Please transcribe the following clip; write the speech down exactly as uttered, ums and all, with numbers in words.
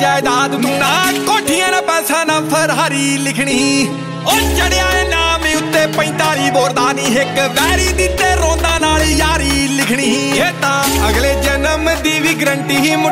जायदाद तू ना कोठियां ना पैसा ना फरारी लिखनी ओ चढ़िया नाम उत्ते पैंताली बोरदा नी एक वैरी दी ते रोंदा नाल यारी लिखनी ये तां अगले जन्म दी भी गारंटी ही